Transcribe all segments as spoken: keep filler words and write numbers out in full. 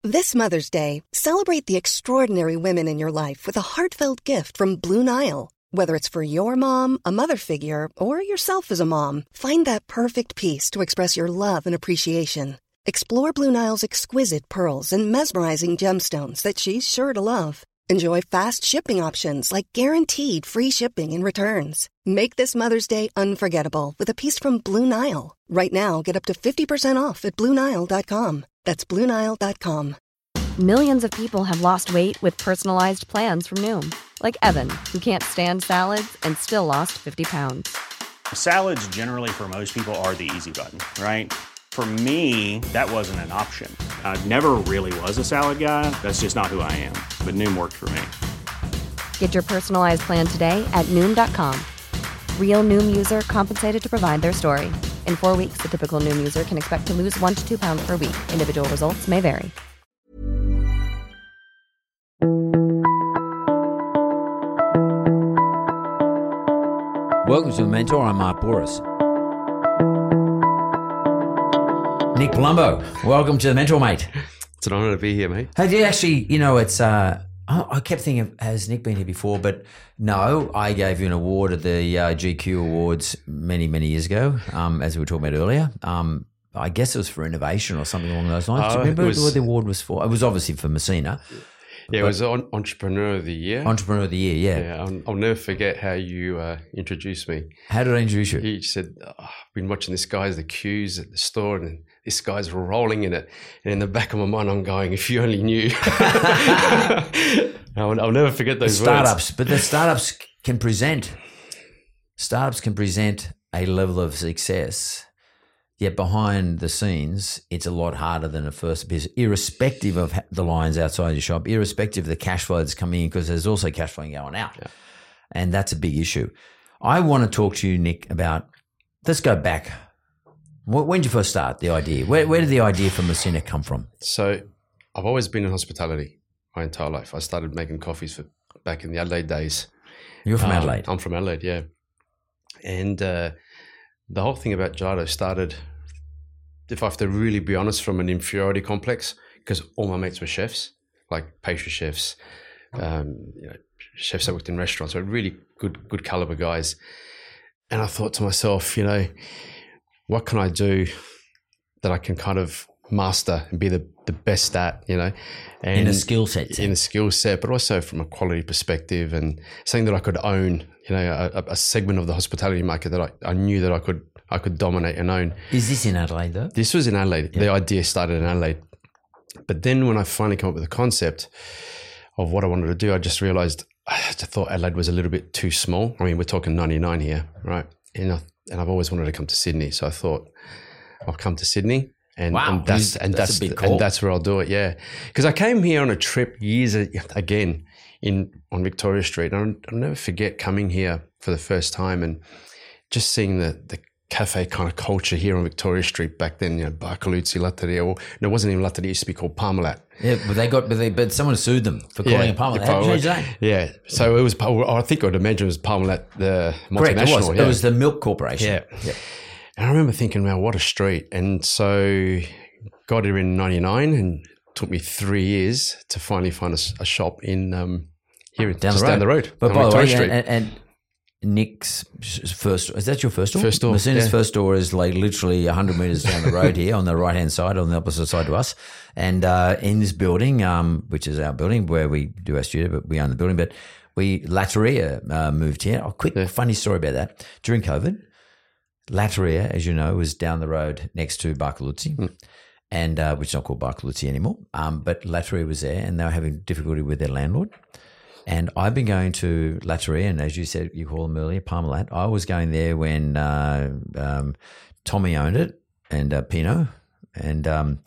This Mother's Day, celebrate the extraordinary women in your life with a heartfelt gift from Blue Nile. Whether it's for your mom, a mother figure, or yourself as a mom, find that perfect piece to express your love and appreciation. Explore Blue Nile's exquisite pearls and mesmerizing gemstones that she's sure to love. Enjoy fast shipping options like guaranteed free shipping and returns. Make this Mother's Day unforgettable with a piece from Blue Nile. Right now, get up to fifty percent off at Blue Nile dot com. That's Blue Nile dot com. Millions of people have lost weight with personalized plans from Noom. Like Evan, who can't stand salads and still lost fifty pounds. Salads generally for most people are the easy button, right? For me, that wasn't an option. I never really was a salad guy. That's just not who I am. But Noom worked for me. Get your personalized plan today at Noom dot com. Real Noom user compensated to provide their story. In four weeks, the typical Noom user can expect to lose one to two pounds per week. Individual results may vary. Welcome to The Mentor. I'm Mark Bouris. Nick Palumbo, welcome to The Mentor, mate. It's an honour to be here, mate. Have you actually, you know, it's, uh, I kept thinking, has Nick been here before? But no, I gave you an award at the uh, G Q Awards many, many years ago, um, as we were talking about earlier. Um, I guess it was for innovation or something along those lines. Do you Oh, remember it was- what the award was for? It was obviously for Messina. Yeah, it was on Entrepreneur of the Year. Entrepreneur of the Year, yeah. Yeah, I'll, I'll never forget how you uh, introduced me. How did I introduce you? You said, oh, I've been watching this guy's the queues at the store and this guy's rolling in it. And in the back of my mind, I'm going, if you only knew. I'll, I'll never forget those The startups, words. but the startups can present, startups can present a level of success. Yet behind the scenes, it's a lot harder than a first business, irrespective of the lines outside your shop, irrespective of the cash flow that's coming in, because there's also cash flow going out. Yeah. And that's a big issue. I want to talk to you, Nick, about, let's go back. When did you first start, the idea? Where, where did the idea for Messina come from? So I've always been in hospitality my entire life. I started making coffees for back in the Adelaide days. You're from Um, Adelaide. I'm from Adelaide, yeah. And uh, the whole thing about Jado started, if I have to really be honest, from an inferiority complex, because all my mates were chefs, like pastry chefs, um, you know, chefs that worked in restaurants, so really good, good caliber guys. And I thought to myself, you know, what can I do that I can kind of master and be the, the best at, you know? And in a skill set. In a skill set, but also from a quality perspective and something that I could own, you know, a, a segment of the hospitality market that I, I knew that I could I could dominate and own. Is this in Adelaide though? This was in Adelaide. Yeah. The idea started in Adelaide. But then when I finally came up with the concept of what I wanted to do, I just realized I just thought Adelaide was a little bit too small. I mean, we're talking ninety-nine here, right? And, I, and I've always wanted to come to Sydney. So I thought I'll come to Sydney. And, wow, and that's and that's, that's, a big call. And that's where I'll do it, yeah. Because I came here on a trip years again in on Victoria Street. And I'll, I'll never forget coming here for the first time and just seeing the the cafe kind of culture here on Victoria Street back then. You know, Barcoluzzi, Latteria. Well, no, it wasn't even Latteria. It used to be called Parmalat. Yeah, but they got, but, they, but someone sued them for calling yeah, it Parmalat. How did you change that? Yeah, so it was. I think I'd imagine it was Parmalat, the multinational. Correct, it was. Yeah. It was the Milk Corporation. Yeah. yeah. And I remember thinking, wow, what a street. And so got here in ninety-nine and it took me three years to finally find a, a shop in um, here down just the road. down the road. But by the way, Street. and, and Nick's first, is that your first store? First store, Messina's yeah. first store is like literally one hundred metres down the road here on the right-hand side, on the opposite side to us. And uh, in this building, um, which is our building where we do our studio, but we own the building, but we, Latteria uh, moved here. A quick yeah. funny story about that. During COVID, Latteria, as you know, was down the road next to Barcoluzzi, mm. and uh, which is not called Barcoluzzi anymore. Um, but Latteria was there, and they were having difficulty with their landlord. And I've been going to Latteria, and as you said, you called them earlier, Parmalat. I was going there when uh, um, Tommy owned it, and uh, Pino, and um,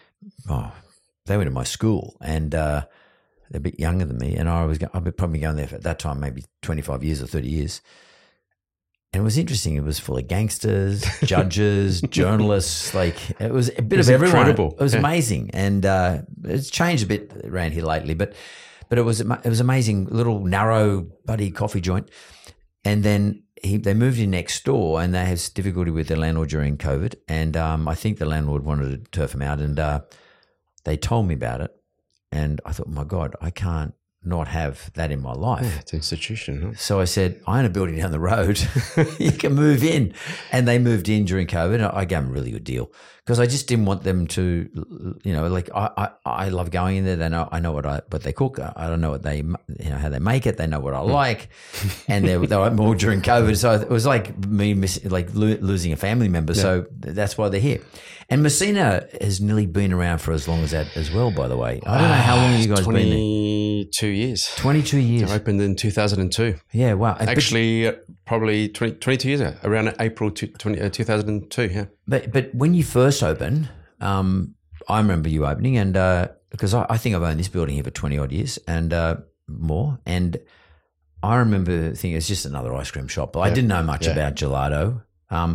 oh, they went to my school, and uh, they're a bit younger than me, and I was I've been probably going there for, at that time maybe twenty-five years or thirty years. And it was interesting. It was full of gangsters, judges, journalists. Like it was a bit it was of everyone. Incredible. It was yeah. amazing, and uh, it's changed a bit around here lately. But but it was it was amazing. Little narrow buddy coffee joint, and then he, they moved in next door, and they had difficulty with their landlord during COVID. And um, I think the landlord wanted to turf him out, and uh, they told me about it, and I thought, my God, I can't not have that in my life. Yeah, it's an institution. Huh? So I said, I own a building down the road. You can move in. And they moved in during COVID. I gave them a really good deal because I just didn't want them to, you know, like I, I, I love going in there. They know, I know what I, what they cook. I don't know what they, you know, how they make it. They know what I like. And they, they were more during COVID. So it was like me miss, like lo- losing a family member. Yeah. So that's why they're here. And Messina has nearly been around for as long as that as well, by the way. I don't know how long you guys been there. twenty-two years. twenty-two years. I opened in two thousand two. Yeah, wow. Actually, uh, probably twenty, twenty-two years ago, around April two thousand two, yeah. But but when you first opened, um, I remember you opening, and uh, because I, I think I've owned this building here for twenty-odd years and uh, more, and I remember thinking it's just another ice cream shop. But I yeah. didn't know much yeah. about gelato. Um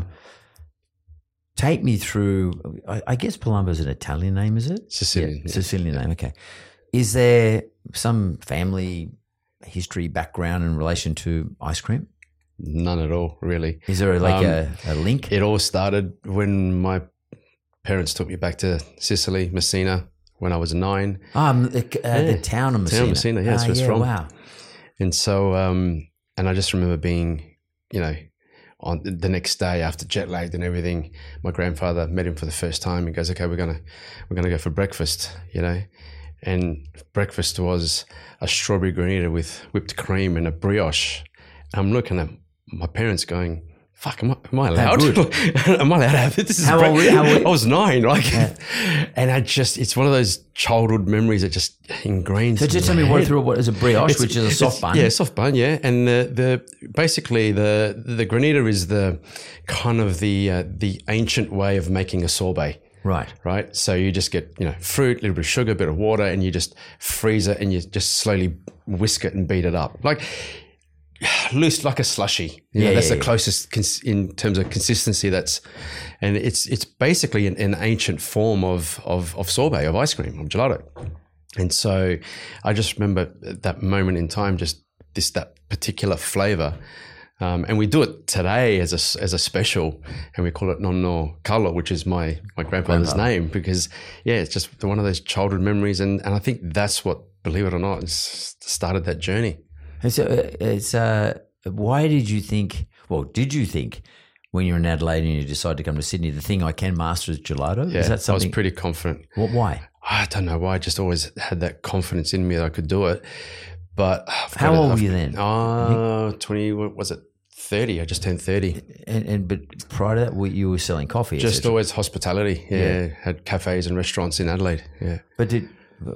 Take me through, I, I guess Palumbo's an Italian name, is it? Sicilian. Yeah, yeah. Sicilian name, okay. Is there some family history background in relation to ice cream? None at all, really. Is there like um, a, a link? It all started when my parents took me back to Sicily, Messina, when I was nine. Um, the, uh, yeah. the town of Messina. Town of Messina, yeah, that's ah, where it's yeah, from. Wow. And so, um, and I just remember being, you know, on the next day after jet lagged and everything, my grandfather met him for the first time. He goes, "Okay, we're gonna we're gonna go for breakfast," you know, and breakfast was a strawberry granita with whipped cream and a brioche. And I'm looking at my parents going, "Fuck, am I, am I allowed? am I allowed to have it? This is how old, how old? I was nine, like, yeah. And I just it's one of those childhood memories that just ingrained. So just tell me head. what through what is a brioche, It's, which is a soft bun. Yeah, soft bun. Yeah, and the the basically the the granita is the kind of the uh, the ancient way of making a sorbet. Right. Right. So you just get, you know, fruit, a little bit of sugar, a bit of water, and you just freeze it and you just slowly whisk it and beat it up. Like loose, like a slushy. You know, yeah, that's yeah, the yeah. closest cons- in terms of consistency. That's, and it's it's basically an, an ancient form of, of of sorbet, of ice cream, of gelato. And so I just remember that moment in time, just this that particular flavor. Um, and we do it today as a as a special, and we call it Nonno Carlo, which is my my grandfather's Grandpa. name, because yeah, it's just one of those childhood memories, and, and I think that's what, believe it or not, it's started that journey. It's, uh, it's uh, why did you think? Well, did you think when you were in Adelaide and you decided to come to Sydney, the thing I can master is gelato? Yeah, is that something? I was pretty confident. What? Why? I don't know why. I just always had that confidence in me that I could do it. But I've How got old I've, were you then? Uh, twenty. What was it? thirty. I just turned thirty. And, and but prior to that, were- you were selling coffee. et Just cetera. always hospitality. Yeah. Yeah. Had cafes and restaurants in Adelaide. Yeah. But did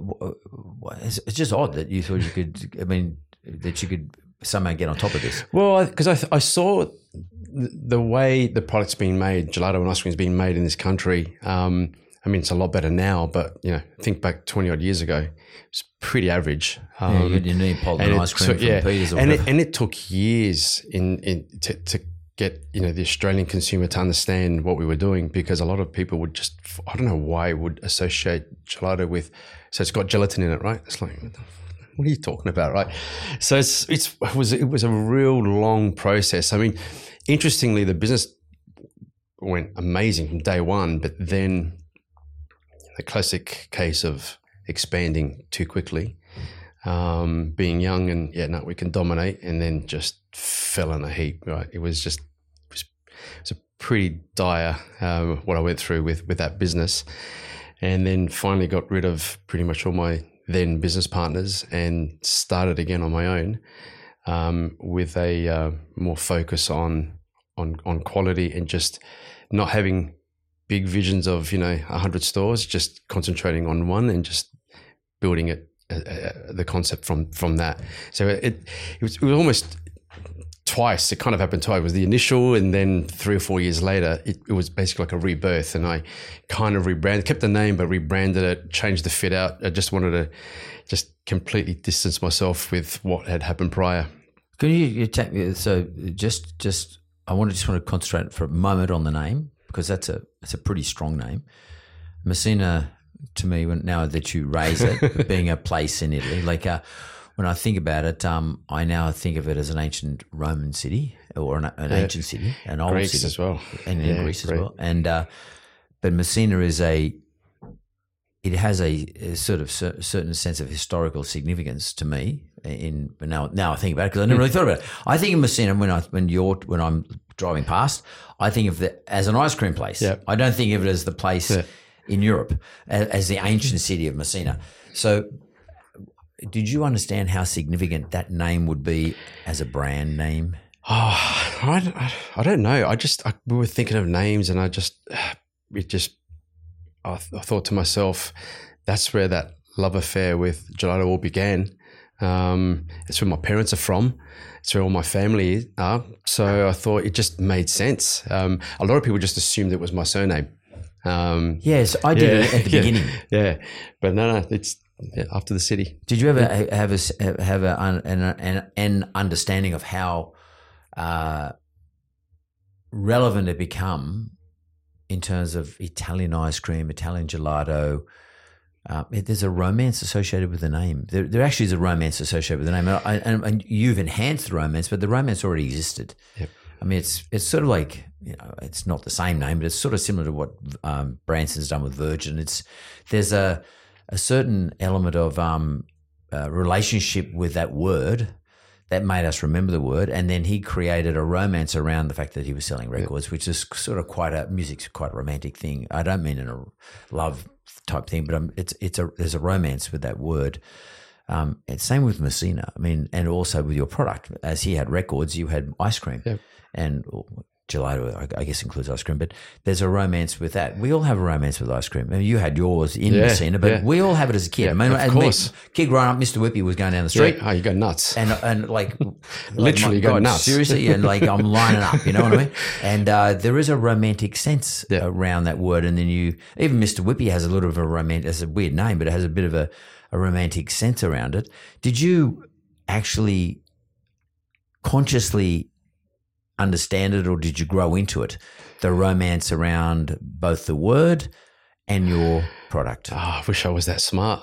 it's it's just odd that you thought you could. I mean, that you could somehow get on top of this. Well, because I, I, I saw the way the product's being made, gelato and ice cream is being made in this country. Um, I mean, it's a lot better now, but you know, think back twenty odd years ago, it's pretty average. Um, Yeah, you got your Neapolitan and ice it- cream so, from yeah, Peters or and it, whatever. and it took years in, in to, to get, you know, the Australian consumer to understand what we were doing, because a lot of people would just, I don't know why, would associate gelato with, so it's got gelatin in it, right? It's like, what the what are you talking about, right? So it's, it's it was it was a real long process. I mean, interestingly, the business went amazing from day one, but then the classic case of expanding too quickly, um, being young and yeah, no, we can dominate, and then just fell in a heap. Right, it was just it was, it was a pretty dire um, what I went through with with that business, and then finally got rid of pretty much all my then business partners and started again on my own, um, with a uh, more focus on on on quality and just not having big visions of, you know, a hundred stores, just concentrating on one and just building it, uh, uh, the concept from from that. So it it was, it was almost twice. It kind of happened twice. It was the initial, and then three or four years later, it, it was basically like a rebirth. And I kind of rebranded, kept the name, but rebranded it, changed the fit out. I just wanted to just completely distance myself with what had happened prior. Can you, you take me? So just just I want to just want to concentrate for a moment on the name, because that's a it's a pretty strong name. Messina, to me, when now that you raise it, being a place in Italy, like uh, when I think about it, um, I now think of it as an ancient Roman city, or an, an Yeah. ancient city, an old Greeks city as well. and in Yeah, Greece as great. well. And uh, but Messina is a it has a, a sort of cer- certain sense of historical significance to me. In now, now I think about it because I never really thought about it. I think of Messina when I when you're when I'm driving past, I think of it as an ice cream place. Yep. I don't think of it as the place Yeah. in Europe as, as the ancient city of Messina. So, did you understand how significant that name would be as a brand name? Oh, I, I don't know. I just I, we were thinking of names, and I just it just I, th- I thought to myself, that's where that love affair with gelato all began. Um, it's where my parents are from. It's where all my family are. So I thought it just made sense. Um, a lot of people just assumed it was my surname. Um, Yes, I did yeah, it at the yeah, beginning. Yeah, but no, no, it's yeah, after the city. Did you ever have a have a, an, an, an understanding of how uh, relevant it become in terms of Italian ice cream, Italian gelato? Uh, there's a romance associated with the name. There, there actually is a romance associated with the name, and, I, and, and you've enhanced the romance, but the romance already existed. Yep. I mean, it's it's sort of like, you know, it's not the same name, but it's sort of similar to what um, Branson's done with Virgin. It's there's a a certain element of um, uh, relationship with that word that made us remember the word, and then he created a romance around the fact that he was selling records, yep. which is sort of quite a music's quite a romantic thing. I don't mean in a love type thing, but um, it's it's a there's a romance with that word. Um, it's same with Messina. I mean, and also with your product. As he had records, you had ice cream, yep. and gelato, I, I guess, includes ice cream. But there's a romance with that. We all have a romance with ice cream. I mean, you had yours in yeah, Messina, but yeah. we all have it as a kid. Yeah, I mean, of as course. Me, kid growing up, Mister Whippy was going down the street. Yeah. Oh, you go nuts. And and like literally like, go God, nuts. Seriously, and like I'm lining up, you know what I mean? And uh, there is a romantic sense yeah. around that word. And then you, even Mister Whippy has a little of a romantic, it's a weird name, but it has a bit of a, a romantic sense around it. Did you actually consciously understand it, or did you grow into it? The romance around both the word and your product. Oh, I wish I was that smart.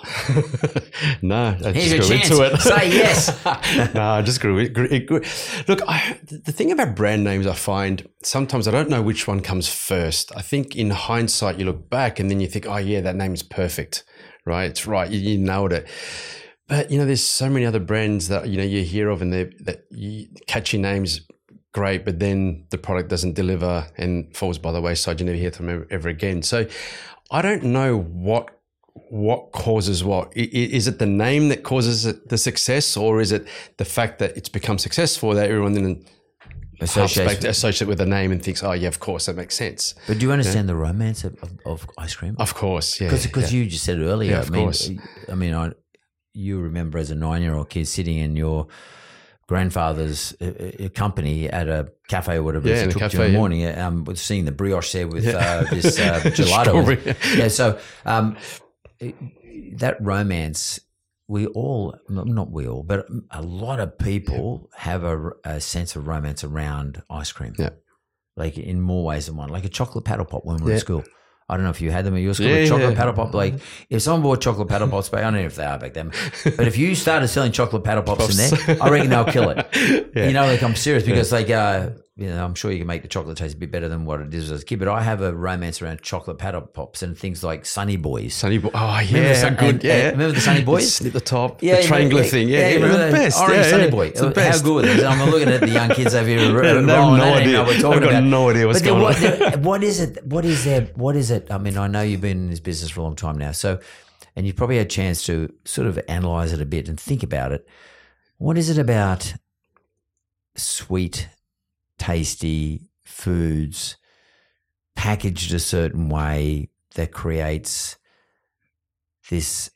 no, I Here's just your grew chance. into it. Say yes. no, I just grew it. Grew, it grew. Look, I, the thing about brand names, I find sometimes I don't know which one comes first. I think in hindsight, you look back and then you think, oh yeah, that name is perfect, right? It's right. You, you nailed it. But you know, there's so many other brands that you know you hear of, and they that you, catchy names. Great, but then the product doesn't deliver and falls by the wayside. You never hear from them ever again. So I don't know what what causes what. Is it the name that causes the success, or is it the fact that it's become successful that everyone then associates associate with the name and thinks, oh yeah, of course, that makes sense. But do you understand yeah. the romance of, of, of ice cream? Of course, yeah. Because yeah. you just said earlier, yeah, of I mean, course. I mean, I, you remember as a nine-year-old kid sitting in your grandfather's uh, company at a cafe or whatever yeah, it took cafe, you in the yeah. morning, um, with seeing the brioche there with yeah. uh, this uh, gelato. yeah, so um, that romance, we all, not we all, but a lot of people have a, a sense of romance around ice cream. Yeah. Like in more ways than one. Like a chocolate paddle pop when we were yeah. at school. I don't know if you had them at your school. Yeah, chocolate yeah. paddle pop. Like if someone bought chocolate paddle pops back, I don't know if they are back then, but if you started selling chocolate paddle pops in there, I reckon they'll kill it. Yeah. You know, like I'm serious because yeah. like, uh, you know, I'm sure you can make the chocolate taste a bit better than what it is as a kid, but I have a romance around chocolate paddle pops and things like Sunny Boys. Sunny Boys. Oh yeah, Sun- good. And, yeah. and remember the Sunny Boys? Snip the top, yeah, the triangular yeah, thing. Yeah, yeah, yeah, remember the best. Orange yeah, Sunny yeah. Boy. It's the best. How good is it? I'm looking at the young kids over here. They have rolling, no they idea. What we're talking I've got about. no idea what's but going what, on. there, what is it? What is there? What is it? I mean, I know you've been in this business for a long time now, so and you've probably had a chance to sort of analyze it a bit and think about it. What is it about sweet, tasty foods packaged a certain way that creates this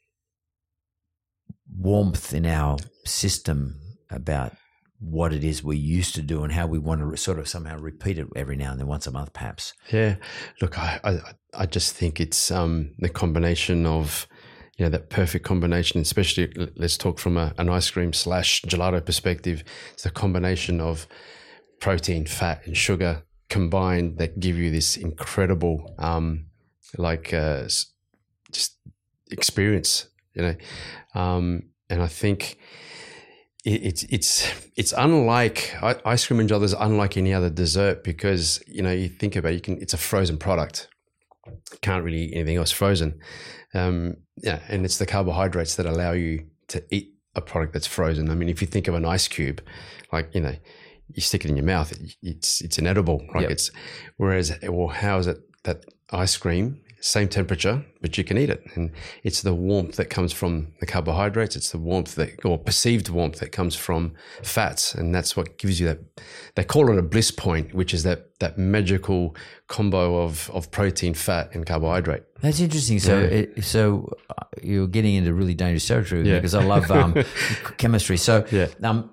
warmth in our system about what it is we used to do and how we want to sort of somehow repeat it every now and then, once a month perhaps? Yeah, look, I I, I just think it's um, the combination of, you know, that perfect combination, especially let's talk from a, an ice cream slash gelato perspective. It's the combination of protein, fat, and sugar combined that give you this incredible, um, like, uh, just experience, you know. Um, and I think it, it's it's it's unlike ice cream and gelato is unlike any other dessert because, you know, you think about it, you can it's a frozen product. Can't really eat anything else frozen. Um, yeah, and it's the carbohydrates that allow you to eat a product that's frozen. I mean, if you think of an ice cube, like, you know, you stick it in your mouth, it, it's it's inedible, right? Yep. It's whereas, well, how is it that ice cream, same temperature, but you can eat it? And it's the warmth that comes from the carbohydrates. It's the warmth that, or perceived warmth that comes from fats, and that's what gives you that. They call it a bliss point, which is that that magical combo of of protein, fat, and carbohydrate. That's interesting. So, yeah. it, so you're getting into really dangerous territory yeah. because I love um, chemistry. So, yeah. um,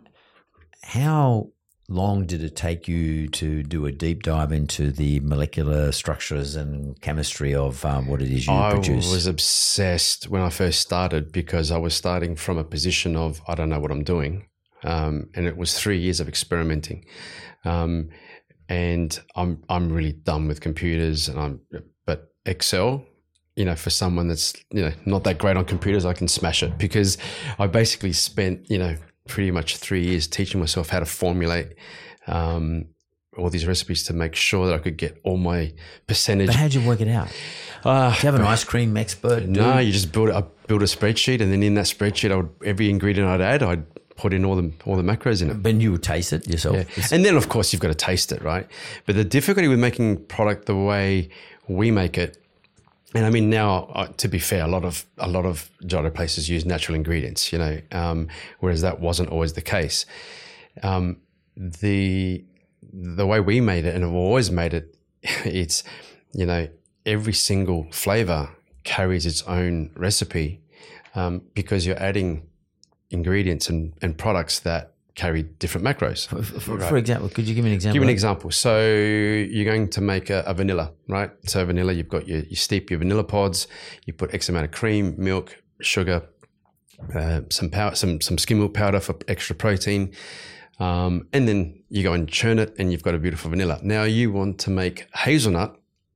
how long did it take you to do a deep dive into the molecular structures and chemistry of um, what it is you I produce? I was obsessed when I first started because I was starting from a position of, I don't know what I'm doing. Um, and it was three years of experimenting. Um, and I'm I'm really done with computers, and I'm but Excel, you know, for someone that's, you know, not that great on computers, I can smash it, because I basically spent, you know, pretty much three years teaching myself how to formulate um, all these recipes to make sure that I could get all my percentage. But how'd you work it out? Uh, Do you have an ice cream expert? No, dude? you just build I build a spreadsheet, and then in that spreadsheet, I would every ingredient I'd add, I'd put in all the all the macros in it. But you would taste it yourself. Yeah. And then, of course, you've got to taste it, right? But the difficulty with making product the way we make it, and I mean, now, uh, to be fair, a lot of a lot of Giotto places use natural ingredients, you know, um, whereas that wasn't always the case. Um, the the way we made it, and have always made it, it's, you know, every single flavor carries its own recipe, um, because you're adding ingredients and, and products that carry different macros. For, for, right. for example, could you give me an example? Give me an example. So you're going to make a, a vanilla, right? So vanilla, you've got your, you steep your vanilla pods, you put X amount of cream, milk, sugar, uh, some powder, some some skim milk powder for extra protein, um, and then you go and churn it, and you've got a beautiful vanilla. Now you want to make hazelnut.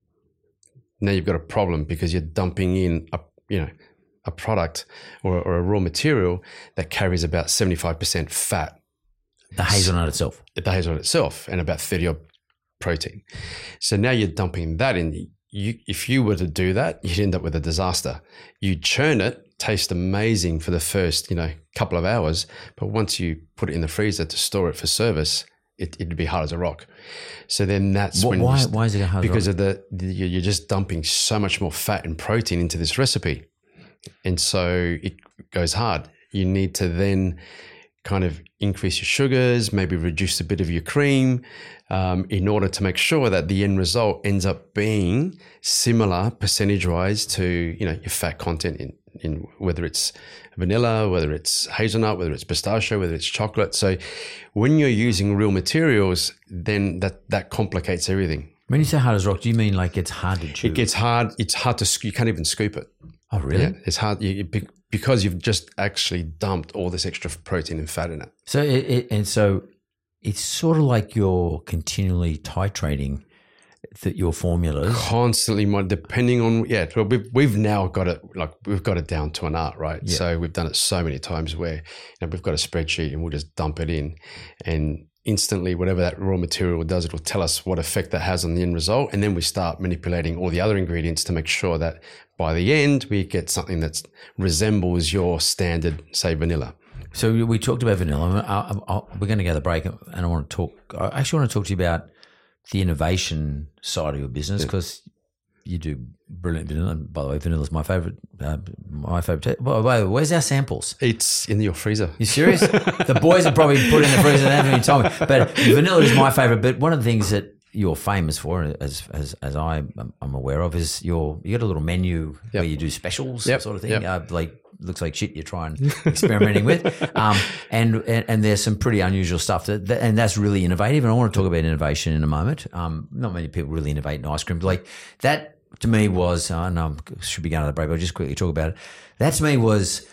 Now you've got a problem, because you're dumping in a you know a product or, or a raw material that carries about seventy-five percent fat. The hazelnut itself. The hazelnut itself, and about thirty odd protein. So now you're dumping that in. You, if you were to do that, you'd end up with a disaster. You churn it, tastes amazing for the first, you know, couple of hours, but once you put it in the freezer to store it for service, it, it'd be hard as a rock. So then that's what, when why you, why is it hard? Because of the, the you're just dumping so much more fat and protein into this recipe, and so it goes hard. You need to then kind of increase your sugars, maybe reduce a bit of your cream, um, in order to make sure that the end result ends up being similar percentage-wise to, you know, your fat content in, in whether it's vanilla, whether it's hazelnut, whether it's pistachio, whether it's chocolate. So when you're using real materials, then that, that complicates everything. When you say hard as rock, do you mean like it's hard to chew? It gets hard. It's hard to, you can't even scoop it. Oh, really? Yeah, it's hard. You, you, because you've just actually dumped all this extra protein and fat in it. So it, it, and so it's sort of like you're continually titrating that your formulas constantly, depending on yeah. Well, we've we've now got it like we've got it down to an art, right? Yeah. So we've done it so many times where, you know, we've got a spreadsheet and we'll just dump it in, and instantly whatever that raw material does, it will tell us what effect that has on the end result, and then we start manipulating all the other ingredients to make sure that by the end we get something that resembles your standard, say, vanilla. So we talked about vanilla. I, I, I, we're going to go to the break, and I want to talk. I actually want to talk to you about the innovation side of your business, because yeah. you do brilliant vanilla. By the way, vanilla is my favorite. Uh, my favorite. By the way, where's our samples? It's in your freezer. You serious? The boys have probably put it in the freezer and haven't even told me. But vanilla is my favorite. But one of the things that you're famous for, as as as I am aware of, is your you got a little menu yep. where you do specials, yep. sort of thing. Yep. Uh, like looks like shit you're trying experimenting with, um, and, and and there's some pretty unusual stuff that, that and that's really innovative. And I want to talk about innovation in a moment. Um, not many people really innovate in ice cream. Like that to me was, I know I should be going to the break, but I'll just quickly talk about it. That to me was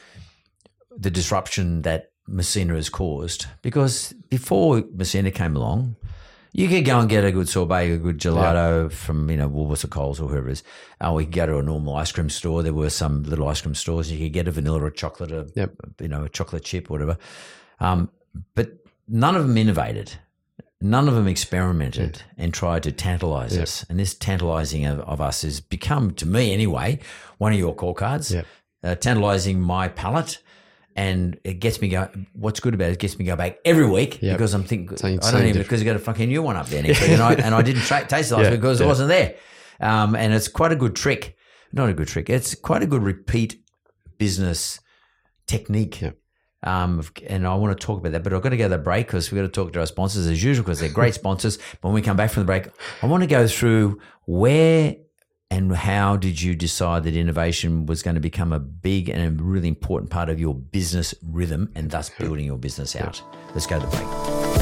the disruption that Messina has caused, because before Messina came along, you could go and get a good sorbet, a good gelato yeah. from, you know, Woolworths or Coles or whoever it is. Uh, we could go to a normal ice cream store. There were some little ice cream stores. You could get a vanilla or a chocolate, a, yep. you know, a chocolate chip or whatever. Um, but none of them innovated. none of them experimented yeah. and tried to tantalize yep. us. And this tantalizing of, of us has become, to me anyway, one of your core cards, yep. uh, tantalizing my palate. And it gets me go. What's good about it, it gets me go back every week yep. because I'm thinking, I don't even, because you got a fucking new one up there next week. And I, and I didn't tra- taste it last yeah. week because yeah. it wasn't there. Um, and it's quite a good trick. Not a good trick. It's quite a good repeat business technique. Yep. Um, and I want to talk about that, but I've got to go to the break because we've got to talk to our sponsors as usual because they're great sponsors. But when we come back from the break, I want to go through where and how did you decide that innovation was going to become a big and a really important part of your business rhythm and thus building your business out. Let's go to the break.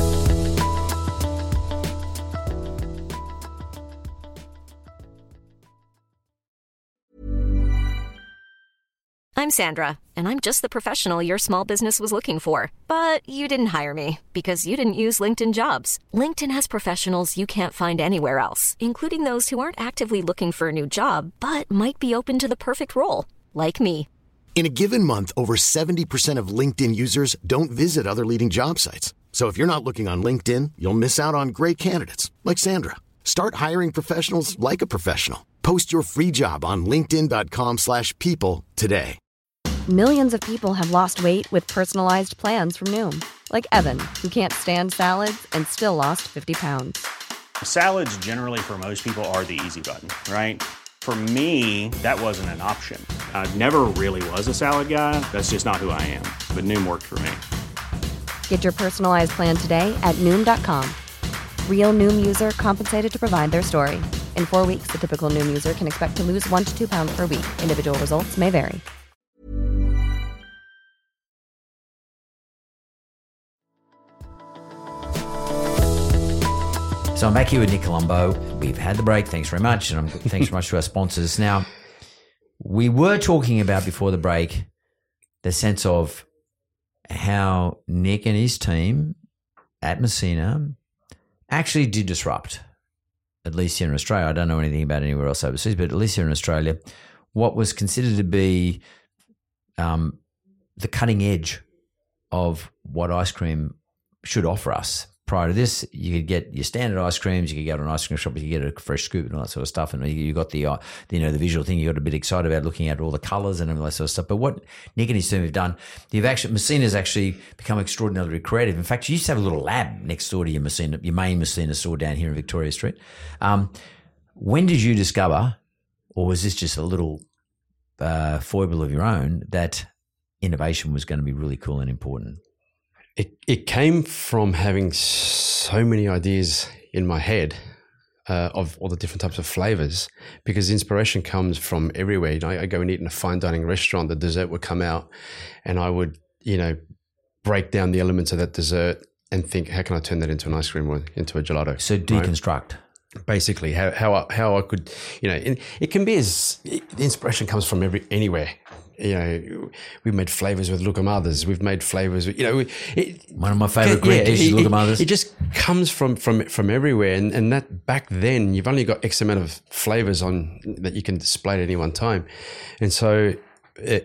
I'm Sandra, and I'm just the professional your small business was looking for. But you didn't hire me because you didn't use LinkedIn Jobs. LinkedIn has professionals you can't find anywhere else, including those who aren't actively looking for a new job, but might be open to the perfect role, like me. In a given month, over seventy percent of LinkedIn users don't visit other leading job sites. So if you're not looking on LinkedIn, you'll miss out on great candidates like Sandra. Start hiring professionals like a professional. Post your free job on linkedin.com slash people today. Millions of people have lost weight with personalized plans from Noom. Like Evan, who can't stand salads and still lost fifty pounds. Salads generally for most people are the easy button, right? For me, that wasn't an option. I never really was a salad guy. That's just not who I am. But Noom worked for me. Get your personalized plan today at Noom dot com. Real Noom user compensated to provide their story. In four weeks, the typical Noom user can expect to lose one to two pounds per week. Individual results may vary. So I'm back here with Nick Colombo. We've had the break. Thanks very much. And I'm, thanks very much to our sponsors. Now, we were talking about before the break the sense of how Nick and his team at Messina actually did disrupt, at least here in Australia. I don't know anything about anywhere else overseas, but at least here in Australia, what was considered to be um, the cutting edge of what ice cream should offer us. Prior to this, you could get your standard ice creams. You could go to an ice cream shop. You could get a fresh scoop and all that sort of stuff. And you got the, uh, you know, the visual thing. You got a bit excited about looking at all the colours and all that sort of stuff. But what Nick and his team have done, you've actually Messina's actually become extraordinarily creative. In fact, you used to have a little lab next door to your Messina, your main Messina store down here in Victoria Street. Um, when did you discover, or was this just a little uh, foible of your own, that innovation was going to be really cool and important? It it came from having so many ideas in my head uh, of all the different types of flavors, because inspiration comes from everywhere. You know, I, I go and eat in a fine dining restaurant, the dessert would come out, and I would, you know, break down the elements of that dessert and think, how can I turn that into an ice cream or into a gelato? So deconstruct. Right? Basically, how how I, how I could, you know, it, it can be as the inspiration comes from every anywhere. You know, we've made flavors with Look Mothers. We've made flavors with, you know, it, one of my favorite Greek yeah, dishes, Look Mothers. It just comes from from from everywhere, and and that back then you've only got X amount of flavors on that you can display at any one time, and so uh,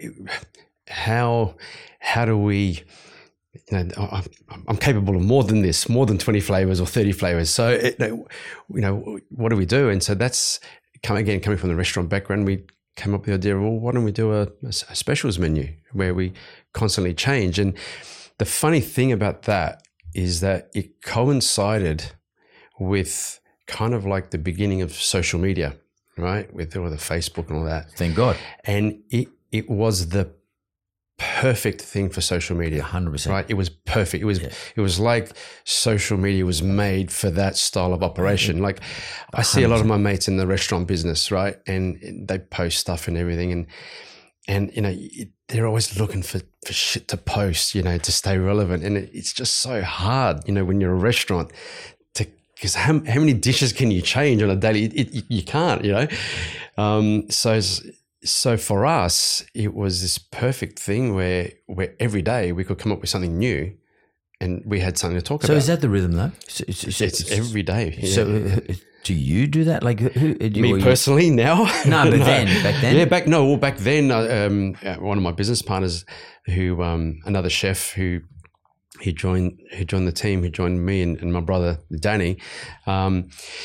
how how do we? You know, I'm, I'm capable of more than this, more than twenty flavors or thirty flavors. So, it, you know, what do we do? And so that's come again coming from the restaurant background. We came up with the idea, well, why don't we do a, a specials menu where we constantly change? And the funny thing about that is that it coincided with kind of like the beginning of social media, right? With all the Facebook and all that. Thank God. And it, it was the perfect thing for social media. one hundred percent. Right? It was perfect. It was, yeah. it was like social media was made for that style of operation. Like I see a lot of my mates in the restaurant business, right? And they post stuff and everything. And, and, you know, they're always looking for, for shit to post, you know, to stay relevant. And it's just so hard, you know, when you're a restaurant to, because how, how many dishes can you change on a daily? It, it, you can't, you know? Um, so So for us, it was this perfect thing where where every day we could come up with something new, and we had something to talk so about. So is that the rhythm, though? It's, it's, it's, it's every day. Yeah. So uh, do you do that? Like who? Do Me you, personally now? No, but no. then back then. Yeah, back no. Well, back then, uh, um, one of my business partners, who um, another chef who he joined he joined the team. He joined me and, and my brother Danny. Um,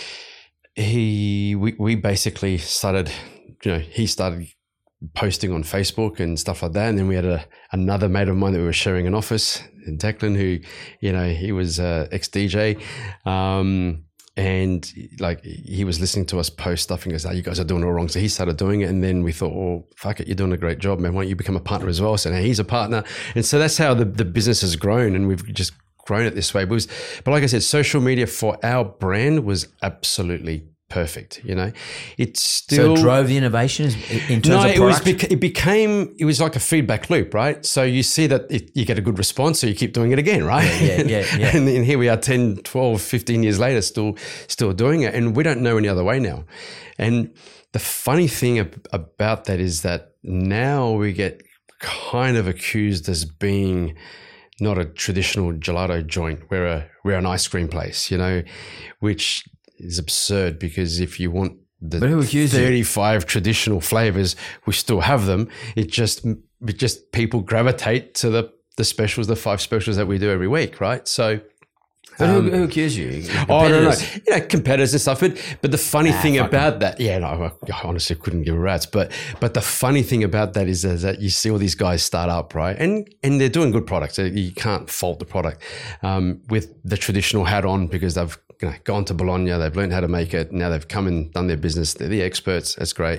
he we we basically started. You know, he started posting on Facebook and stuff like that, and then we had a another mate of mine that we were sharing an office, Declan, who, you know, he was uh, ex D J. Um, And like he was listening to us post stuff and goes, "Oh, you guys are doing it all wrong." So he started doing it, and then we thought, "Oh, fuck it, you're doing a great job, man. Why don't you become a partner as well?" So now he's a partner, and so that's how the, the business has grown, and we've just grown it this way. But, it was, but like I said, social media for our brand was absolutely perfect. You know, it's still so it drove the innovation in terms no, of it was product? beca- it became it was like a feedback loop, right? So you see that it, you get a good response, so you keep doing it again, right? Yeah, yeah, yeah. yeah. and, and here we are ten, twelve, fifteen years later still still doing it, and we don't know any other way now. And the funny thing ab- about that is that now we get kind of accused as being not a traditional gelato joint. We're a we're an ice cream place, you know, which is absurd, because if you want the But who accused you? thirty-five traditional flavors, we still have them. It just it just people gravitate to the the specials, the five specials that we do every week, right? So But um, who, who accused you? Oh, I don't know. Competitors? You know, competitors and stuff. But, but the funny Ah, thing fuck about that, yeah, no, I honestly couldn't give a rat's. But, but the funny thing about that is, is that you see all these guys start up, right? And, and they're doing good products. You can't fault the product um, with the traditional hat on, because they've you know, gone to Bologna, they've learned how to make it. Now they've come and done their business. They're the experts. That's great.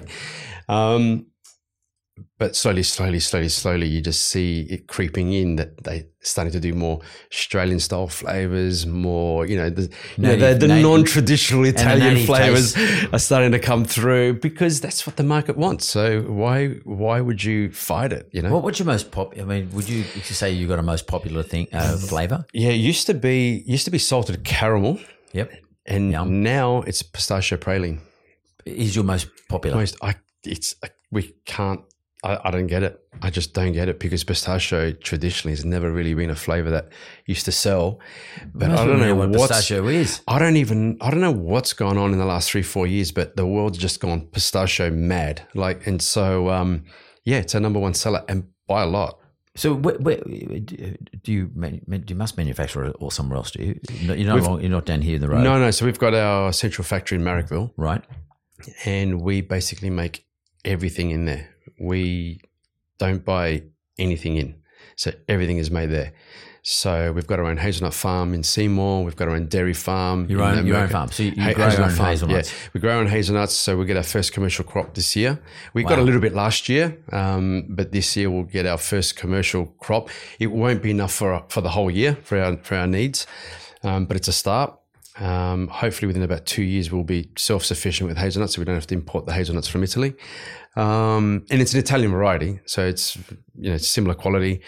Um, But slowly, slowly, slowly, slowly, you just see it creeping in that they're starting to do more Australian style flavors, more, you know, the, you know, Native- the, the native- non-traditional Italian native flavors taste. are starting to come through, because that's what the market wants. So why why would you fight it, you know? What, what's your most pop? I mean, would you, would you say you got a most popular thing uh, flavor? Yeah, it used to be used to be salted caramel, Yep. and Yum. now it's pistachio praline. Is your most popular? Most, I, it's we can't. I, I don't get it. I just don't get it, because pistachio traditionally has never really been a flavor that used to sell. But Most I don't people know what what's, pistachio is. I don't even. I don't know what's gone on in the last three, four years. But the world's just gone pistachio mad. Like, and so um, yeah, it's our number one seller, and by a lot. So, where, where, do you man, you must manufacture it or somewhere else? Do you? You're not, We've- long, you're not down here in the road, No, no. So we've got our central factory in Marrickville, right? and we basically make everything in there. We don't buy anything in. So everything is made there. So we've got our own hazelnut farm in Seymour. We've got our own dairy farm. Your in own, your own America. farm. So you, you Ha- grow your own farm, hazelnuts. Yeah, we grow our own hazelnuts. So we get our first commercial crop this year. We got Wow. a little bit last year, um, but this year we'll get our first commercial crop. It won't be enough for for the whole year for our for our needs, um, but it's a start. Um, hopefully within about two years we'll be self-sufficient with hazelnuts, so we don't have to import the hazelnuts from Italy. Um, and it's an Italian variety, so it's, you know, similar quality.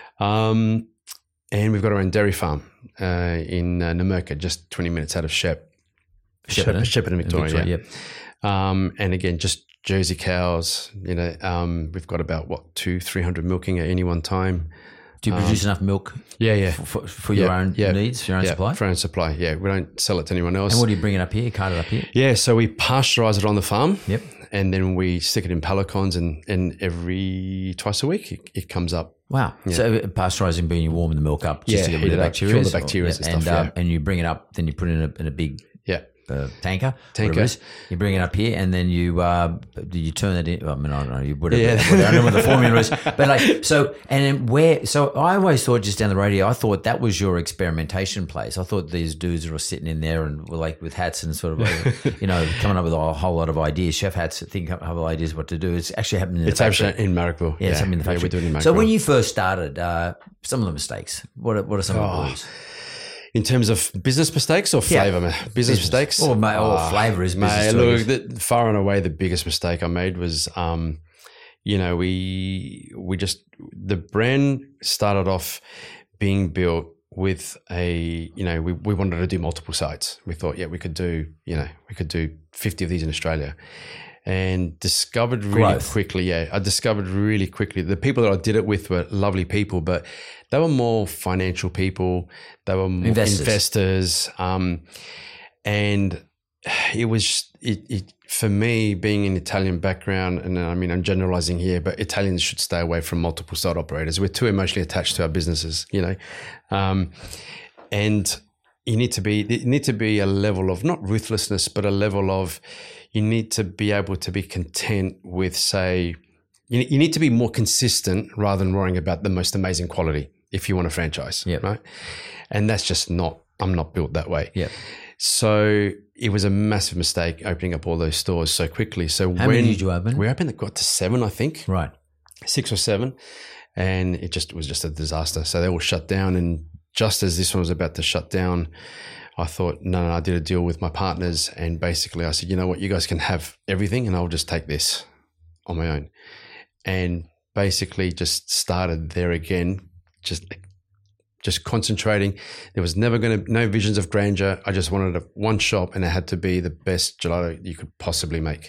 Um, and we've got our own dairy farm uh, in uh, Namurka, just twenty minutes out of Shep. Shepparton. Shepparton, Victoria, Victoria, yeah. yep. Um, and again, just Jersey cows. You know, um, we've got about what two, three hundred milking at any one time. Do you produce enough milk Yeah, yeah. for, for, for your Yeah, own yeah. needs, for your own yeah, supply? For our own supply, yeah. We don't sell it to anyone else. And what do you bring it up here? Cart it up here? Yeah, so we pasteurize it on the farm. Yep. And then we stick it in palicons, and, and every twice a week it, it comes up. Wow. So pasteurizing being you warming the milk up just Yeah, to get heat rid of it up, bacteria. kill the bacteria and stuff, And, yeah. um, and you bring it up, then you put it in a, in a big Yeah. uh, tanker. Tanker. whatever it is. You bring it up here, and then you uh, do you turn it in? I mean, I don't know. You whatever. Yeah. whatever, I don't know what the formula is, but like so. And then where? So I always thought just down the road here, I thought that was your experimentation place. I thought these dudes were sitting in there and were like with hats and sort of, like, you know, coming up with a whole lot of ideas. Chef hats, think up have ideas what to do. It's actually happening in the It's factory. actually in Marrickville. Yeah, it's happening in the Yeah, factory. we're doing it in So when Marrickville. you first started, uh, some of the mistakes. What are, what are some of Oh, those? In terms of business mistakes or Yeah. flavour? man? Business, mistakes? Or, ma- or Ah, flavour is business. mate, too, I look, guess. the, far and away the biggest mistake I made was, um, you know, we we just the brand started off being built with a, you know, we, we wanted to do multiple sites. We thought, yeah, we could do, you know, we could do fifty of these in Australia. And discovered really Growth. quickly, yeah, I discovered really quickly the people that I did it with were lovely people, but they were more financial people. They were more Investors. investors, um, and it was it, it for me being an Italian background, and I mean I'm generalizing here, but Italians should stay away from multiple site operators. We're too emotionally attached to our businesses, you know, um, and you need to be you need to be a level of not ruthlessness, but a level of you need to be able to be content with, say, you you need to be more consistent rather than worrying about the most amazing quality if you want a franchise, Yep. right? And that's just not I'm not built that way. Yeah. So it was a massive mistake opening up all those stores so quickly. So How when many did you open? We opened, it got to seven, I think, Right. six or seven, and it just it was just a disaster. So they all shut down, and just as this one was about to shut down, I thought, no, no, I did a deal with my partners, and basically I said, you know what, you guys can have everything, and I'll just take this on my own, and basically just started there again, just. Just concentrating. There was never going to, no visions of grandeur. I just wanted a, one shop, and it had to be the best gelato you could possibly make.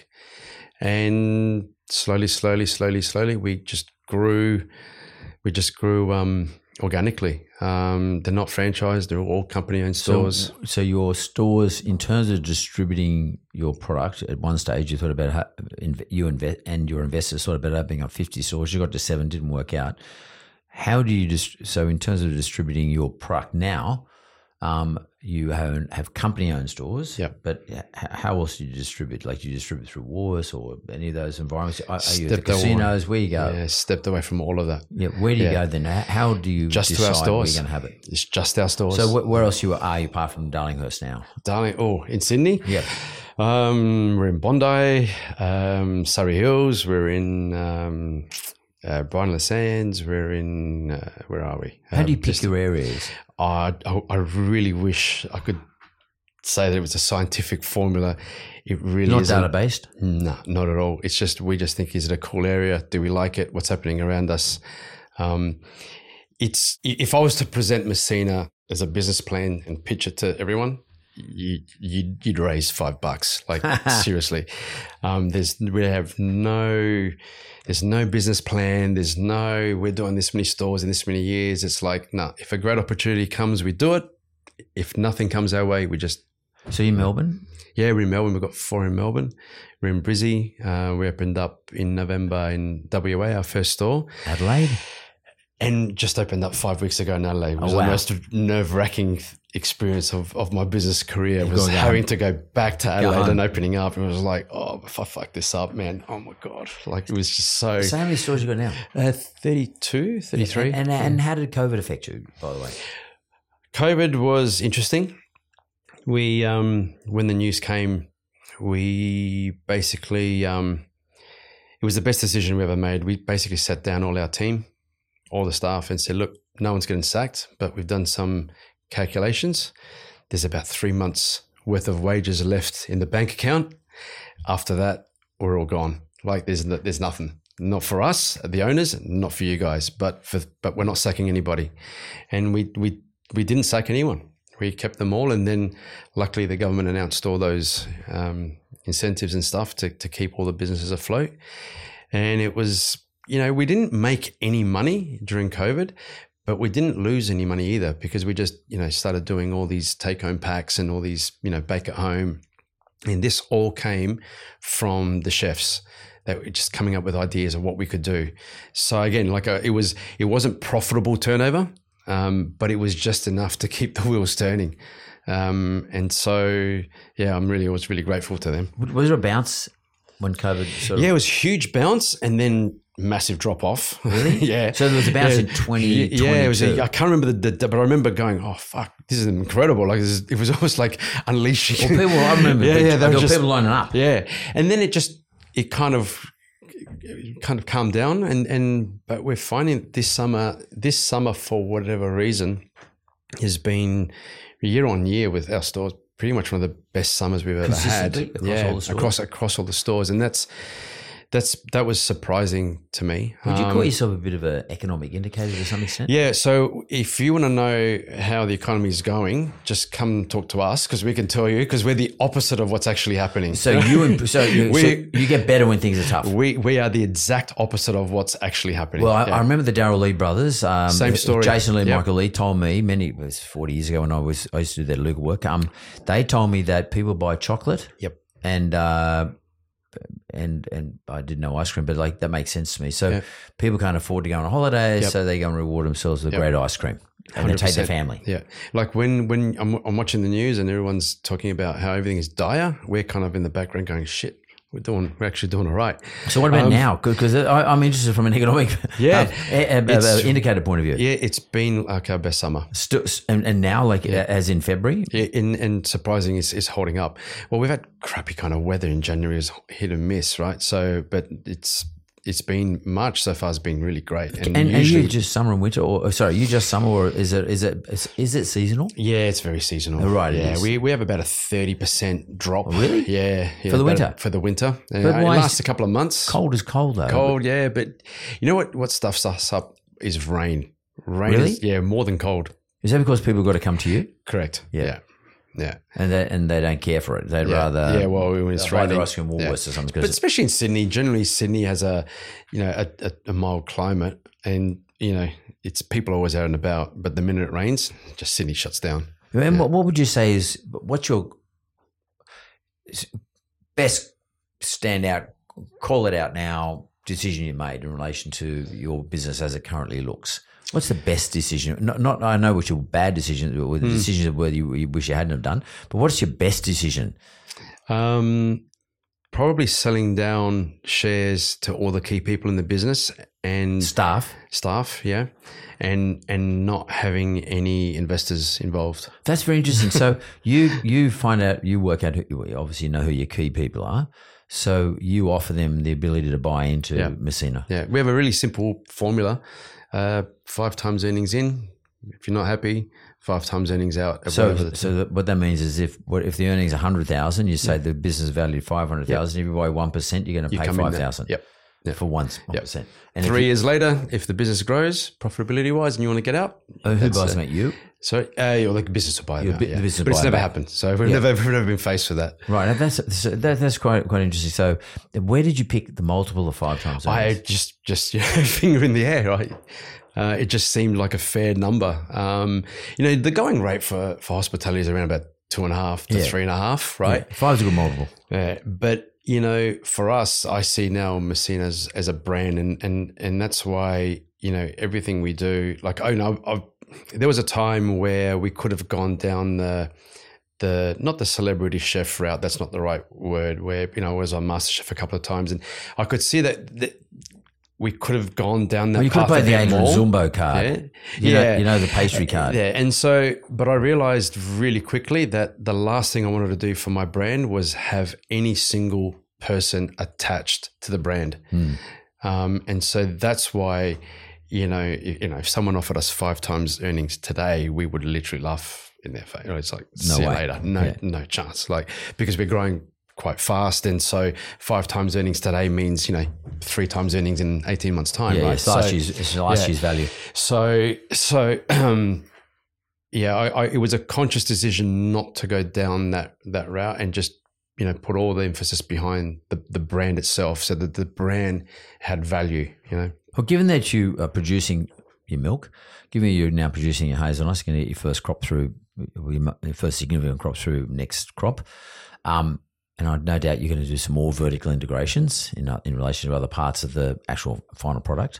And slowly, slowly, slowly, slowly, we just grew. We just grew um, organically. Um, they're not franchised; they're all company-owned stores. So, so your stores, in terms of distributing your product, at one stage you thought about how, you invest and your investors thought about opening up fifty stores. You got to seven, didn't work out. How do you just so in terms of distributing your product now? Um, you have, have company-owned stores, yeah. But how else do you distribute? Like, do you distribute through Woolworths or any of those environments? Are, are you at the casinos? Away. Where you go? Yeah, stepped away from all of that. Yeah, where do you yeah. go then? How do you just decide to our stores. Where you're going to have it? It's just our stores. So wh- where else you are you apart from Darlinghurst now? Darling, oh, in Sydney? Yeah. Um, we're in Bondi, um, Surrey Hills. We're in um, uh, Brighton Sands. We're in, uh, where are we? How um, do you pick just, your areas? Uh, I, I really wish I could say that it was a scientific formula. It really not isn't. Not data-based? No, not at all. It's just, we just think, is it a cool area? Do we like it? What's happening around us? Um, it's if I was to present Messina as a business plan and pitch it to everyone, you, you, you'd raise five bucks. Like, seriously. Um, there's, we have no, there's no business plan. There's no, we're doing this many stores in this many years. It's like, no, if a great opportunity comes, we do it. If nothing comes our way, we just. So you're in Melbourne? Yeah, we're in Melbourne. We've got four in Melbourne. We're in Brizzy. Uh, we opened up in November in W A, our first store. Adelaide? And just opened up five weeks ago in Adelaide. It was oh, wow. the most nerve-wracking experience of, of my business career. It You've was having down. to go back to Adelaide and opening up. It was like, oh, if I fuck this up, man, oh my God. Like, it was just so... So how many stores you got now? Uh, thirty-two, thirty-three. And, and, and how did COVID affect you, by the way? COVID was interesting. We, um, when the news came, we basically, um, it was the best decision we ever made. We basically sat down all our team, all the staff, and said, look, no one's getting sacked, but we've done some calculations. There's about three months worth of wages left in the bank account. After that, we're all gone. Like, there's there's nothing. Not for us, the owners, not for you guys, but for but we're not sacking anybody. And we we we didn't sack anyone. We kept them all, and then luckily the government announced all those um, incentives and stuff to to keep all the businesses afloat. And it was, you know, we didn't make any money during COVID, but we didn't lose any money either, because we just, you know, started doing all these take-home packs and all these, you know, bake at home. And this all came from the chefs that were just coming up with ideas of what we could do. So again, like a, it was, it wasn't profitable turnover. Um, but it was just enough to keep the wheels turning. Um, and so, yeah, I'm really, I was really grateful to them. Was there a bounce when COVID sort of... Yeah, it was a huge bounce and then massive drop off. Really? Yeah. So there was a bounce yeah. in twenty twenty-two. Yeah, it was a, I can't remember the, the, but I remember going, oh, fuck, this is incredible. Like, this is, it was almost like unleashing. Well, people, I remember, yeah, yeah, there were just, people lining up. Yeah. And then it just, it kind of, kind of calmed down, and, and but we're finding this summer, this summer for whatever reason, has been year on year with our stores pretty much one of the best summers we've ever had. Across yeah, all the stores. across across all the stores, and that's that's that was surprising to me. Would you Um, call yourself a bit of an economic indicator to some extent? Yeah, so if you want to know how the economy is going, just come talk to us because we can tell you because we're the opposite of what's actually happening. So you and so you, We- so you get better when things are tough. we we are the exact opposite of what's actually happening. Well, I, Yeah. I remember the Darrell Lee brothers. Um, Same story. Jason Lee and Yep. Michael Lee told me many, it was forty years ago when I was I used to do their legal work. Um, they told me that people buy chocolate. Yep. And uh, and and I didn't know ice cream, but like that makes sense to me. So Yep. people can't afford to go on a holiday, Yep. so they go and reward themselves with Yep. great ice cream, and they take their family. Yeah, like when when I'm, I'm watching the news and everyone's talking about how everything is dire, we're kind of in the background going, "Shit, we're doing, we're actually doing all right." So what about Um, now? Because I'm interested from an economic Yeah. uh, a- a- It's- a- indicator point of view. Yeah, it's been like our best summer. Stu- and, and now, like as in February, Yeah, and, and surprising is, is holding up. Well, we've had crappy kind of weather in January, is hit and miss, right? So, but it's it's been March so far has been really great. And, and are usually, you just summer and winter, or sorry, you just summer, or is it is it is, is it seasonal? yeah, it's very seasonal. Oh, right, it Yeah, is. we we have about a thirty percent drop. Oh, really? Yeah, yeah, For the about- winter? For the winter. Yeah, But it why is- lasts a couple of months. Cold is cold though. Cold, yeah, but you know what? What stuffs us up is rain. Rain Really? is yeah more than cold. Is that because people got to come to you, Correct. Yeah. Yeah, yeah. and they and they don't care for it? They'd Yeah. rather Yeah, well, when it's they'd rather raining- ice cream Woolworths yeah. or something. But 'cause especially in Sydney, generally Sydney has a, you know, a, a, a mild climate, and you know, it's people are always out and about. But the minute it rains, just Sydney shuts down. and what, what would you say is what's your best standout? Call it out now. Decision you made in relation to your business as it currently looks. What's the best decision? Not, not I know what your bad decisions or the Hmm. decisions of whether you, you wish you hadn't have done, but what's your best decision? Um, probably selling down shares to all the key people in the business and Staff. staff, yeah, and and not having any investors involved. That's very interesting. So you you find out, you work out, who, you obviously know who your key people are. So you offer them the ability to buy into Yeah. Messina. Yeah, we have a really simple formula: uh, five times earnings in. If you're not happy, five times earnings out. So, whatever the- so that, what that means is if what if the earnings are hundred thousand, you say the business valued five hundred thousand. If you buy one percent, you're going to You pay come in five there. thousand. Yep. Yep. For once, one Yep. percent. And if Three you- years later, if the business grows profitability wise and you want to get out, oh, who that's, buys uh, them at you? So, uh, you're like business will buy Your them out, bu- yeah. the business but it's buy never them out. happened. So we've Yeah. never we've never been faced with that. Right. That's so that, that's quite quite interesting. So, where did you pick the multiple of five times? I earnings? just just you know, finger in the air. Right? Uh, it just seemed like a fair number. Um, you know, the going rate for for hospitality is around about two and a half to Yeah. three and a half, right? Yeah, five's a good multiple. Uh, but you know, for us, I see now Messina as, as a brand, and and and that's why you know everything we do. Like, oh no, I've, there was a time where we could have gone down the the not the celebrity chef route. That's not the right word. Where you know I was on MasterChef a couple of times, and I could see that. that we could have gone down that Well, you could have path played the a bit Adrian more. Zumbo card. Yeah. You know, Yeah. you know the pastry card. Yeah, and so, but I realized really quickly that the last thing I wanted to do for my brand was have any single person attached to the brand. Hmm. Um, and so that's why, you know, you, you know, if someone offered us five times earnings today, we would literally laugh in their face. You know, it's like, No see you way. later. No, Yeah. no chance. Like, because we're growing quite fast. And so five times earnings today means, you know, three times earnings in eighteen months time. Yeah, right? it's last So- year's it's last yeah. year's value. So, so, um, yeah, I, I, it was a conscious decision not to go down that that route and just you know put all the emphasis behind the the brand itself, so that the brand had value. You know, Well, given that you are producing your milk, given you're now producing your hazelnuts, you're going to get your first crop through, your first significant crop through next crop, um, and I no doubt you're going to do some more vertical integrations in uh, in relation to other parts of the actual final product.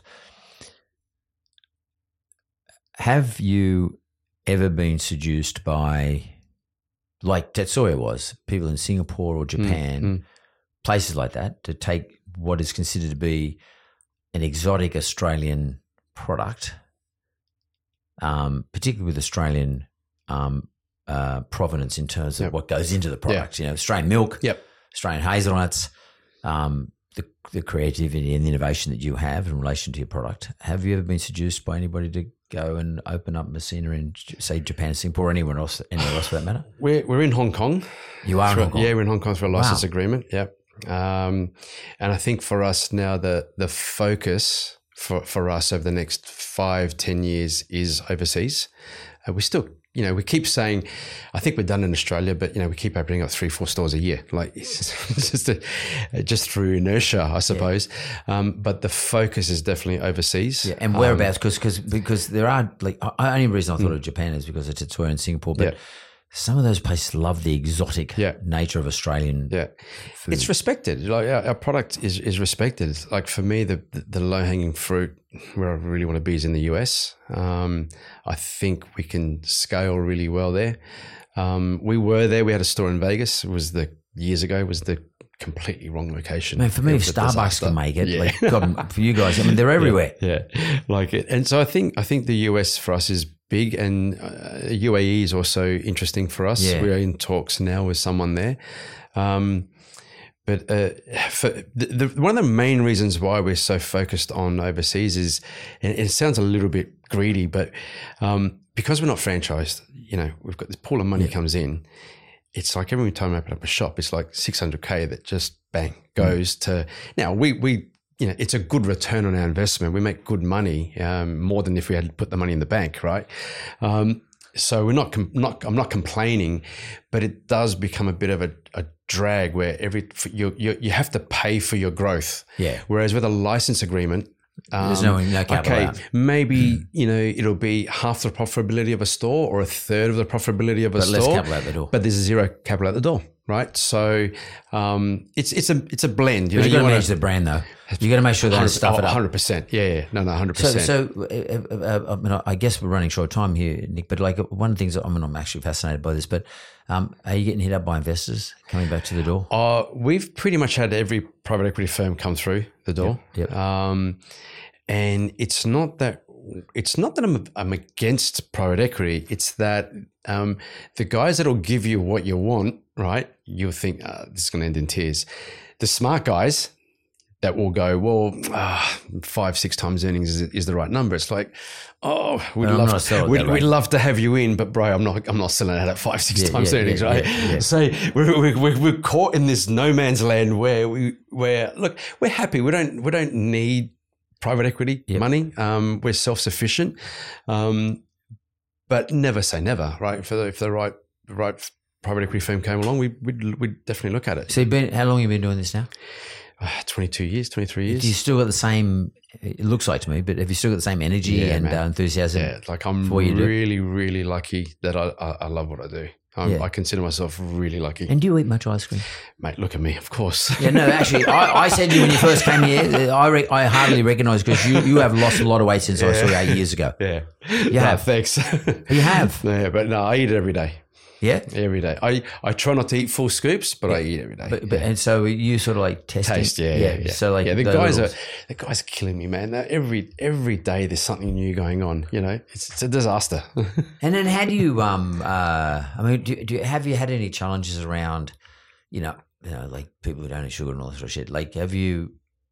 Have you ever been seduced by, like Tetsuya was, people in Singapore or Japan, mm. places like that, to take what is considered to be an exotic Australian product, um, particularly with Australian um, uh, provenance in terms of Yep. what goes into the product? You know, Australian milk, Yep. Australian hazelnuts, um, the, the creativity and the innovation that you have in relation to your product. Have you ever been seduced by anybody to go and open up Messina in, say, Japan, Singapore, or anywhere else, anywhere else for that matter? we're we're in Hong Kong. You are in For- Hong Kong. Yeah, we're in Hong Kong for a license Wow. agreement. Yep. Um, and I think for us now, the the focus for, for us over the next five, ten years is overseas. Uh, we still, you know, we keep saying, I think we're done in Australia, but, you know, we keep opening up three, four stores a year. Like it's just, it's just, a, just through inertia, I suppose. Yeah. Um, but the focus is definitely overseas. Yeah, and whereabouts? Because um, because there are, like, the only reason I thought mm. of Japan is because it's Tatuaia in Singapore, but yeah. some of those places love the exotic yeah. nature of Australian yeah. food. It's respected. Like our, our product is, is respected. Like for me, the, the, the low-hanging fruit where I really want to be is in the U S. Um, I think we can scale really well there. Um, we were there. We had a store in Vegas. It was the years ago. It was the completely wrong location. Man, for me, if Starbucks can make it, yeah. like God, for you guys, I mean, they're everywhere. Yeah, yeah, like it. And so I think I think the U S for us is big, and uh, U A E is also interesting for us. Yeah. We're in talks now with someone there. Um, but uh, for the, the, one of the main reasons why we're so focused on overseas is, and it sounds a little bit greedy, but um, because we're not franchised, you know, we've got this pool of money yeah. comes in. It's like every time I open up a shop, it's like six hundred K that just bang goes mm. to, now we, we, you know, it's a good return on our investment. We make good money, um, more than if we had put the money in the bank, right? Um, so we're not, com- not, I'm not complaining, but it does become a bit of a, a drag where every, you, you, you have to pay for your growth. Yeah. Whereas with a license agreement, Um, There's no, no capital okay, out. maybe, you know, it'll be half the profitability of a store or a third of the profitability of a but store. Less capital out the door. But there's zero capital out the door, right? So um, it's it's a it's a blend. You but know, you got to you manage the brand though. You got to make sure they don't stuff it up. one hundred percent. Yeah, yeah. No, no, one hundred percent. So, so uh, uh, I, mean, I guess we're running short of time here, Nick, but like one of the things, that, I mean, I'm actually fascinated by this, but um, are you getting hit up by investors coming back to the door? Uh, we've pretty much had every private equity firm come through the door. Yep. yep. Um, And it's not that it's not that I'm I'm against private equity. It's that um, the guys that'll give you what you want, right? You'll think oh, this is going to end in tears. The smart guys that will go, well, uh, five six times earnings is, is the right number. It's like, oh, we'd no, love to, we'd, we'd love to have you in, but bro, I'm not I'm not selling it at five six yeah, times yeah, earnings, yeah, right? Yeah, yeah. So we're, we're we're caught in this no man's land where we where look, we're happy. We don't we don't need private equity yep. money. Um, we're self-sufficient, um, but never say never, right? If the, if the right right private equity firm came along, we, we'd, we'd definitely look at it. So you've been, how long have you been doing this now? Uh, twenty-two years, twenty-three years. Do you still got the same, it looks like to me, but have you still got the same energy yeah, and uh, enthusiasm? Yeah, like I'm really, really lucky that I, I, I love what I do. I'm, yeah. I consider myself really lucky. And do you eat much ice cream? Mate, look at me, of course. Yeah, no, actually, I, I said to you when you first came here, I re, I hardly recognise because you, you have lost a lot of weight since yeah. I saw you eight years ago. Yeah. You no, have. Thanks. You have. Yeah, but no, I eat it every day. Yeah? Every day. I, I try not to eat full scoops, but yeah. I eat every day. But, but yeah. And so you sort of like testing? Taste, yeah, yeah. yeah. So like yeah, the guys are the guys are killing me, man. They're every every day there's something new going on, you know. It's, it's a disaster. And then how do you, um, uh, I mean, do, do you, have you had any challenges around, you know, you know, like people who don't eat sugar and all that sort of shit? Like have you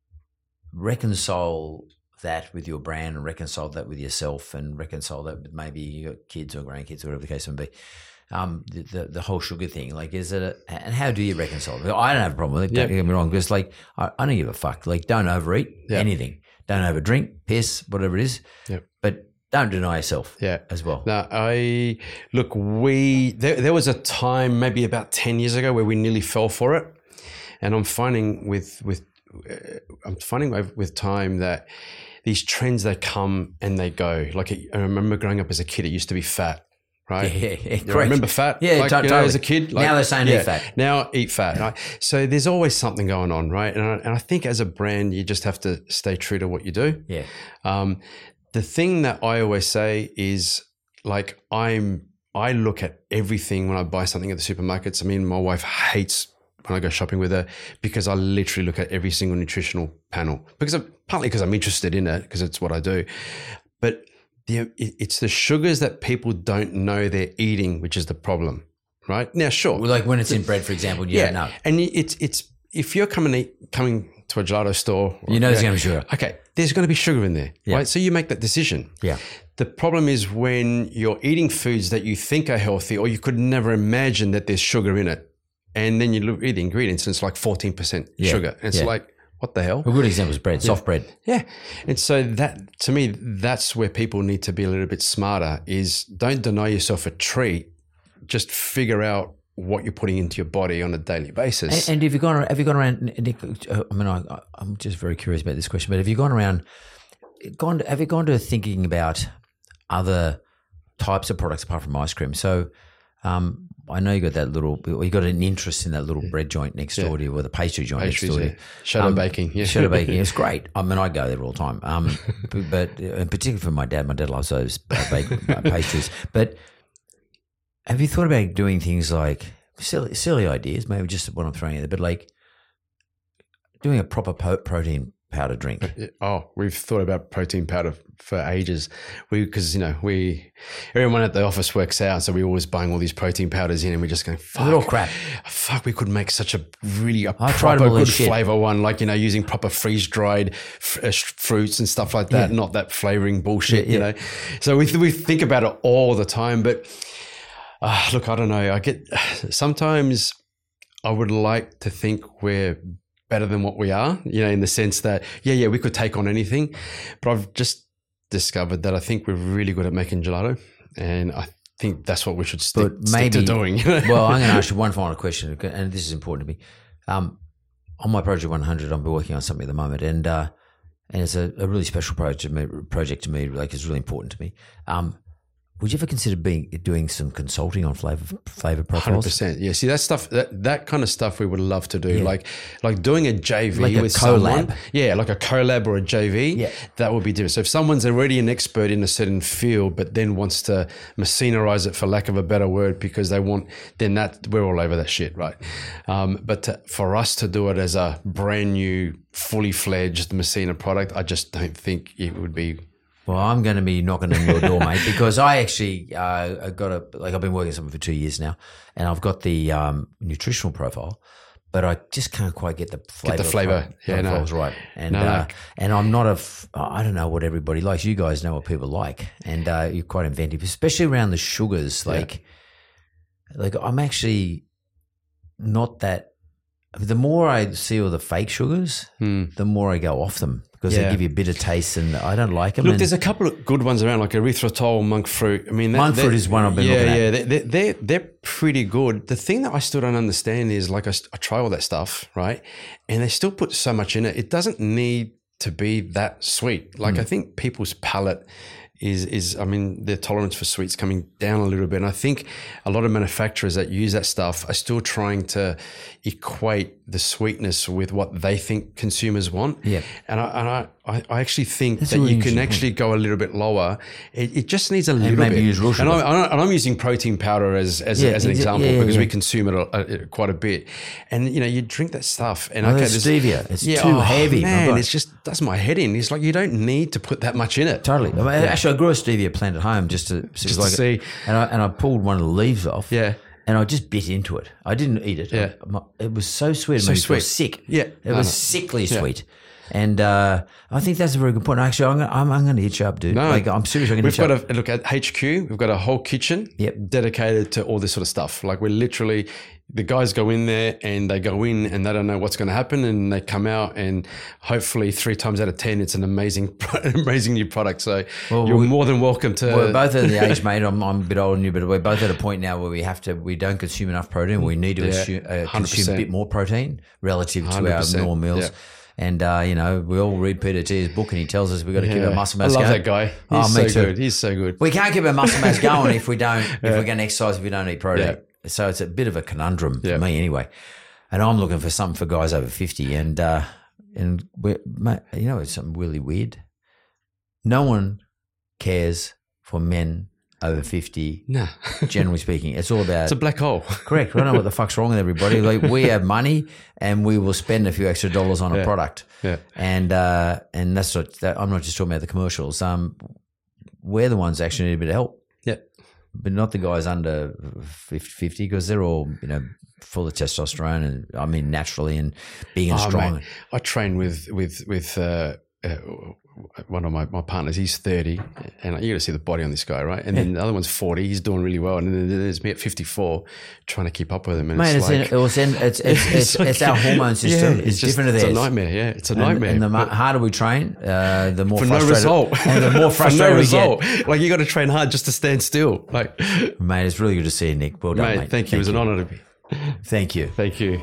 reconciled that with your brand and reconciled that with yourself and reconciled that with maybe your kids or grandkids or whatever the case may be? Um, the, the the whole sugar thing, like, is it, a, and how do you reconcile it? I don't have a problem with it. Don't yep. get me wrong, because like I, I don't give a fuck. Like, don't overeat yep. anything. Don't overdrink, piss, whatever it is. Yep. But don't deny yourself. Yeah. as well. No, I look. We there there was a time maybe about ten years ago where we nearly fell for it, and I'm finding with with uh, I'm finding with time that these trends, they come and they go. Like I remember growing up as a kid, it used to be fat. Right? Yeah, yeah, yeah. You remember fat? Yeah, like, t- you know, totally. As a kid. Like, now they're saying yeah, eat fat. Now eat fat. Right? So there's always something going on, right? And I, and I think as a brand, you just have to stay true to what you do. Yeah. Um, the thing that I always say is, like, I'm, I look at everything when I buy something at the supermarkets. I mean, my wife hates when I go shopping with her because I literally look at every single nutritional panel because I'm, partly because I'm interested in it because it's what I do. But The, it's the sugars that people don't know they're eating, which is the problem, right? Now, sure. Well, like when it's in bread, for example, you yeah, don't know. And it's, it's, if you're coming, eat, coming to a gelato store. Or, you know there's yeah, going to be sugar. Okay, there's going to be sugar in there, yeah. right? So you make that decision. Yeah. The problem is when you're eating foods that you think are healthy or you could never imagine that there's sugar in it. and then you look at the ingredients and it's like fourteen percent Yeah, sugar. And it's yeah. like, what the hell? A good example is bread, soft bread. Yeah. And so that, to me, that's where people need to be a little bit smarter is don't deny yourself a treat. Just figure out what you're putting into your body on a daily basis. And, and have you gone? Have you gone around? Nick, I mean, I, I'm just very curious about this question. But have you gone around? Gone? Have you gone to thinking about other types of products apart from ice cream? So, um, I know you got that little. You got an interest in that little bread joint next door to you, or the pastry joint Pastries, next door to yeah. you. Shadow Um, baking. Yeah. Shadow baking. It's great. I mean, I go there all the time. Um, but, but and particularly for my dad. My dad loves those uh, bake, uh, pastries. But have you thought about doing things like silly, silly ideas? Maybe just what I'm throwing at there, but like doing a proper po- protein powder drink. Oh, we've thought about protein powder for ages. We because you know we everyone at the office works out, so we're always buying all these protein powders in, and we're just going, fuck, They're all crap. Fuck, we could make such a really a I tried proper all that good shit. flavor one, like you know using proper freeze dried f- uh, sh- fruits and stuff like that, Yeah. not that flavoring bullshit, Yeah, you yeah. know. So we th- we think about it all the time, but uh, look, I don't know. I get sometimes I would like to think we're better than what we are, you know, in the sense that, yeah, yeah, we could take on anything. But I've just discovered that I think we're really good at making gelato. And I think that's what we should stick, But stick maybe to doing. you know? Well, I'm going to ask you one final question, and this is important to me. Um, on my Project one hundred, I'm working on something at the moment, and uh, and it's a, a really special project to me, project to me. Like, it's really important to me. Um, would you ever consider being doing some consulting on flavor flavor one hundred profiles? percent. Yeah. See, that stuff, that, that kind of stuff we would love to do. Yeah. Like like doing a J V Like a with collab. someone. Yeah, like a collab or a J V. Yeah. That would be different. So if someone's already an expert in a certain field, but then wants to machinarize it, for lack of a better word, because they want, then that we're all over that shit, right? Um, but to, for us to do it as a brand new, fully fledged Messina product, I just don't think it would be. Well, I'm going to be knocking on your door, mate, because I actually uh, I got a like I've been working on something for two years now, and I've got the um, nutritional profile, but I just can't quite get the flavor. Get the flavour. Yeah, no. profiles right, and No, no. uh, and I'm not a f- I don't know what everybody likes. You guys know what people like, and uh, you're quite inventive, especially around the sugars. Like, like I'm actually not that. The more I see all the fake sugars, the more I go off them because Hmm. Yeah. they give you bitter taste, and I don't like them. Look, and there's a couple of good ones around, like erythritol, monk fruit. I mean, that- Monk that- fruit is one I've been yeah, looking at. Yeah, they- they- they're, they're pretty good. The thing that I still don't understand is, like, I, st- I try all that stuff, right? And they still put so much in it. It doesn't need to be that sweet. Like, I think people's palate is, is I mean, their tolerance for sweets coming down a little bit. And I think a lot of manufacturers that use that stuff are still trying to equate the sweetness with what they think consumers want. Yeah. And I, and I, I I actually think That's a that really you can interesting actually go a little bit lower. It, it just needs a little maybe bit. use raw and, sugar. I, and I'm using protein powder as as, Yeah, as an exa- example yeah, yeah, because we yeah. consume it a, a, quite a bit. And you know, you drink that stuff, and Oh, okay, there's there's- stevia. It's too oh, heavy, my man. God. It's just does my head in. It's like you don't need to put that much in it. Totally. I mean, Actually, I grew a stevia plant at home just to, Just to like see. and I and I pulled one of the leaves off. Yeah. And I just bit into it. I didn't eat it. Yeah. I- my- it was so sweet. It So made me feel sweet. sick. Yeah. It No, was no. sickly Yeah. sweet. And uh, I think that's a very good point. Actually, I'm, gonna- I'm, I'm going to hit you up, dude. No, Like, I'm serious. I'm going to We've hit you got up. a look at H Q. We've got a whole kitchen Yep. dedicated to all this sort of stuff. Like we're literally, the guys go in there and they go in and they don't know what's going to happen, and they come out and hopefully three times out of ten, it's an amazing, amazing new product. So Well, you're we- more than welcome to. We're both at the age, mate. I'm, I'm a bit older than you, but we're both at a point now where we have to. We don't consume enough protein. We need to Yeah, assume, uh, one hundred consume percent. a bit more protein relative to one hundred our percent, normal meals. yeah. And uh, you know, we all read Peter T's book, and he tells us we've got to keep Yeah. our muscle I mass love going. that guy. He's Oh, so me too. good. He's so good. We can't keep our muscle mass going if we don't. If we're going to exercise, if we don't eat protein. Yeah. So it's a bit of a conundrum Yeah. for me, anyway. And I'm looking for something for guys over fifty. And uh, and we're, mate, you know, it's something really weird. No one cares for men over fifty. Nah. Generally speaking, it's all about It's a black hole. correct. I don't know what the fuck's wrong with everybody. Like, we have money and we will spend a few extra dollars on a Yeah. product. Yeah. And uh, and that's what that, I'm not just talking about the commercials. Um, we're the ones that actually need a bit of help, Yeah. but not the guys under fifty because they're all, you know, full of testosterone and I mean naturally and big and Oh, strong. mate, I train with with with uh, uh, one of my, my partners, he's thirty, and you got to see the body on this guy, right? And yeah. then the other one's forty, he's doing really well, and then there's me at fifty-four trying to keep up with him. And Mate, it's, it's, like, in, it's, in, it's, it's, it's, it's our hormone system. Yeah, it's, it's just, different to it's theirs. a nightmare. Yeah, it's a and, nightmare. And the but, harder we train, uh, the more for frustrated. no result. And the more frustrated no we result. get. Like you got to train hard just to stand still. Like, mate, it's really good to see you, Nick. Well done, mate. mate. Thank you. Thank it was you. An honour to be. Thank you. Thank you.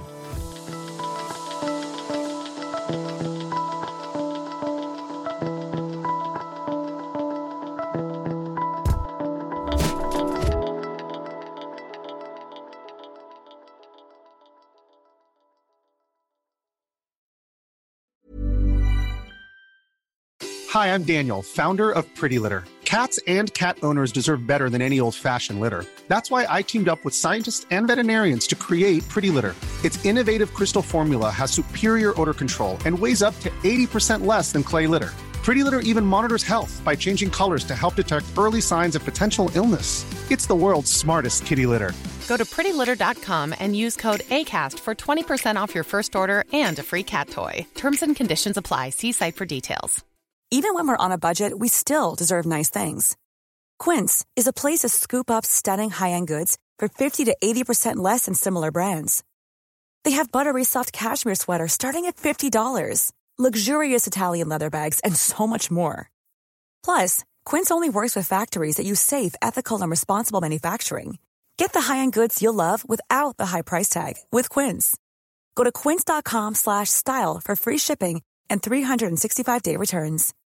Hi, I'm Daniel, founder of Pretty Litter. Cats and cat owners deserve better than any old-fashioned litter. That's why I teamed up with scientists and veterinarians to create Pretty Litter. Its innovative crystal formula has superior odor control and weighs up to eighty percent less than clay litter. Pretty Litter even monitors health by changing colors to help detect early signs of potential illness. It's the world's smartest kitty litter. Go to pretty litter dot com and use code ACAST for twenty percent off your first order and a free cat toy. Terms and conditions apply. See site for details. Even when we're on a budget, we still deserve nice things. Quince is a place to scoop up stunning high-end goods for fifty to eighty percent less than similar brands. They have buttery soft cashmere sweaters starting at fifty dollars, luxurious Italian leather bags, and so much more. Plus, Quince only works with factories that use safe, ethical, and responsible manufacturing. Get the high-end goods you'll love without the high price tag with Quince. Go to quince dot com slash style for free shipping and three sixty-five day returns.